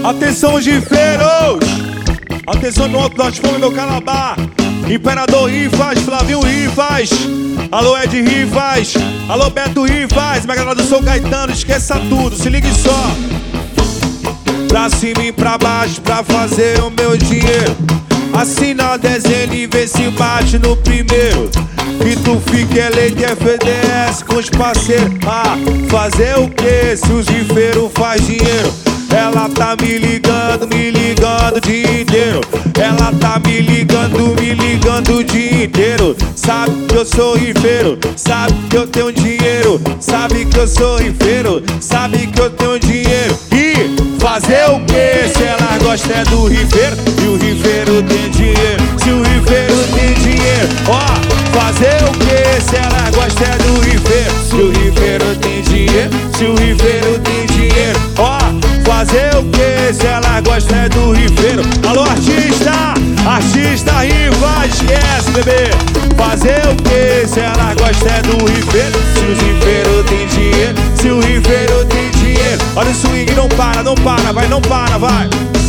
Atenção, gifeiros! Atenção, meu Alto das Fomes, meu Calabá. Imperador Rifas, Flavinho Rifas. Alô, Ed Rifas. Alô, Beto Rifas. Minha galera do São Caetano, esqueça tudo, se ligue só. Pra cima e pra baixo, pra fazer o meu dinheiro. Assina desenho e vê se bate no primeiro. Que tu fique eleito FDS com os parceiros. Ah, fazer o que se os rifeiros faz dinheiro? Ela tá me ligando o dia inteiro. Ela tá me ligando o dia inteiro. Sabe que eu sou rifeiro, sabe que eu tenho dinheiro. Sabe que eu sou rifeiro, sabe que eu tenho dinheiro. E fazer o que se ela gosta é do rifeiro? E o rifeiro tem dinheiro, se o rifeiro tem dinheiro. Ó, fazer o que se ela gosta é do rifeiro? Se o rifeiro tem dinheiro, se o rifeiro tem dinheiro. Ó, fazer o que se ela gosta é do rifeiro? Alô, artista, artista Rifas, esquece, bebê. Fazer o que se ela gosta é do rifeiro? Se o rifeiro tem dinheiro, se o rifeiro tem dinheiro. Olha o swing, não para, vai, não para, vai.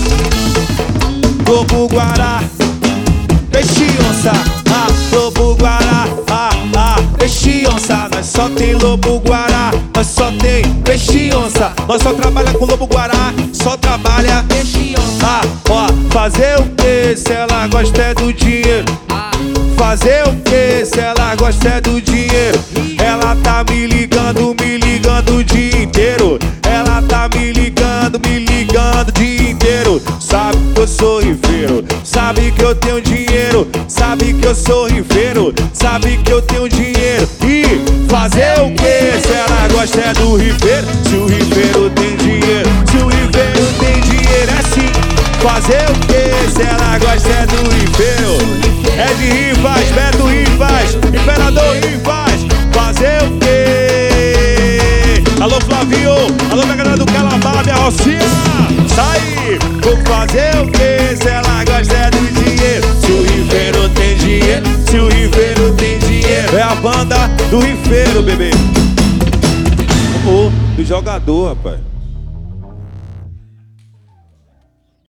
Lobo Guará, peixe onça, ah, Lobo Guará, peixe onça. Nós só tem Lobo Guará, nós só tem peixe onça. Nós só trabalha com Lobo Guará, só trabalha peixe onça. Ah, ó, fazer o que se ela gosta é do dinheiro? Fazer o que se ela gosta é do dinheiro? Ela tá me ligando o dia inteiro. Ela tá me ligando o dia inteiro. Sabe que eu sou rifeiro, sabe que eu tenho dinheiro. Sabe que eu sou rifeiro, sabe que eu tenho dinheiro. E fazer o que se ela gosta é do rifeiro? Se o rifeiro tem dinheiro, se o rifeiro tem dinheiro, é sim. Fazer o que se ela gosta é do rifeiro? É de Rifas, Beto Rifas, Imperador Rifas. Fazer o quê? Alô, Flavinho, alô, minha galera do Calabá, minha Rocinha. Sai! Vou fazer o quê se ela gosta é do dinheiro? Se o rifeiro tem dinheiro, se o rifeiro tem dinheiro. É a banda do rifeiro, bebê. Ô, do jogador, rapaz.